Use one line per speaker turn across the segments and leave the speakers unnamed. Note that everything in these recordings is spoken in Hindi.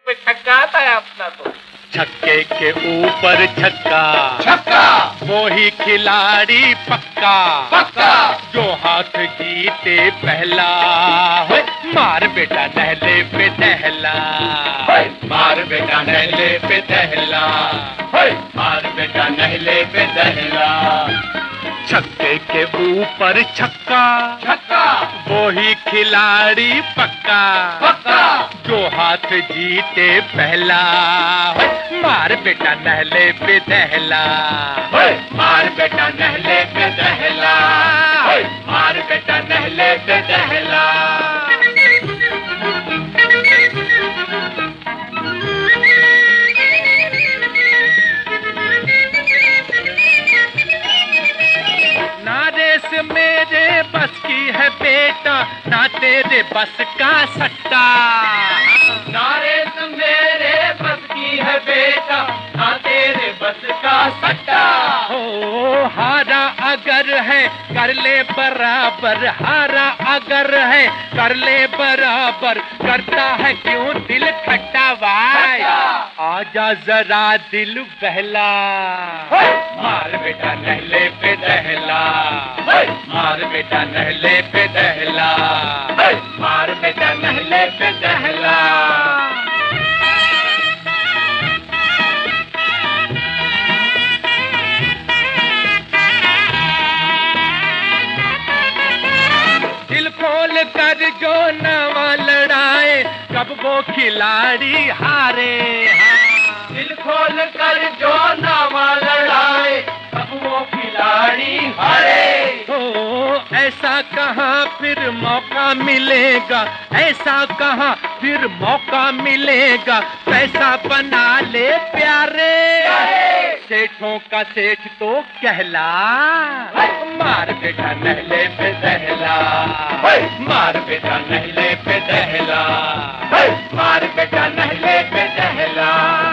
पे छक्का आता है अपना तो।
छक्के के ऊपर छक्का,
छक्का
वो ही खिलाड़ी पक्का,
पक्का
जो हाथ जीते पहला। होय, मार बेटा नहले पे दहला,
मार बेटा नहले पे दहला, मार बेटा नहले पे दहला।
छक्के के ऊपर छक्का,
छक्का
वो ही खिलाड़ी पक्का,
पक्का
जो हाथ जीते पहला। होय, मार बेटा नहले पे दहला,
मार बेटा नहले पे दहला, मार बेटा नहले पे दहला।
ना रेस मेरे बस की है बेटा, ना तेरे बस का सट्टा।
नारे से मेरे बस की है बेटा, ना तेरे बस का सट्टा।
हो हारा अगर है कर ले बराबर, हारा अगर है कर ले बराबर, करता है क्यों दिल खट्टा भाई। आजा जरा दिल बहला,
मार बेटा नहले पे दहला, मार बेटा नहले पे दहला, मार बेटा नहले पे दहला।
दिल खोल कर जो नवा लड़ाए, कब वो खिलाड़ी हारे।
दिल खोल कर जो नामा लड़ाए, अब वो खिलाड़ी हारे।
हो ऐसा कहाँ फिर मौका मिलेगा, ऐसा कहाँ फिर मौका मिलेगा, पैसा बना ले प्यारे। सेठों का सेठ तो कहला,
मार बेटा नहले पे दहला, मार बेटा नहले पे दहला, मार बेटा नहले पे दहला।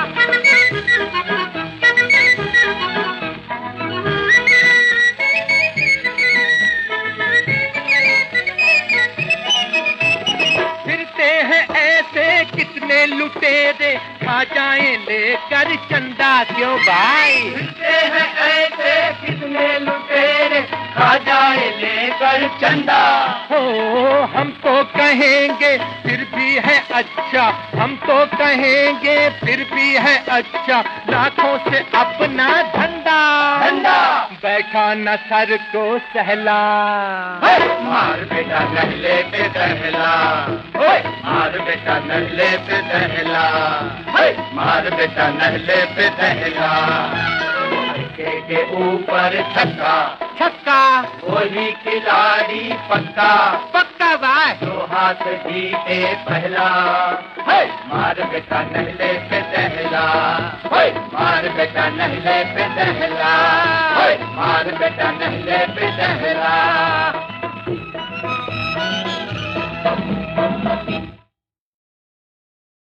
फिरते हैं ऐसे कितने लुटेरे, खा जाएं लेकर चंदा क्यों भाई।
फिरते हैं ऐसे कितने लुटेरे, खा जाए लेकर चंदा।
हो हम तो कहेंगे फिर भी है अच्छा, हम तो कहेंगे फिर भी है अच्छा, लाखों से अपना धंधा
धंधा
बैठा न सर को सहला।
मार बेटा नहले पे दहला, मार बेटा नहले पे दहला, मार बेटा नहले पे दहला। छक्के के ऊपर छक्का,
छक्का
वही खिलाड़ी पक्का,
पक्का भाई,
जो हाथ जीते पहला। मार बेटा नहले पे दहला, मार बेटा नहले पे दहला, मार बेटा नहले पे दहला।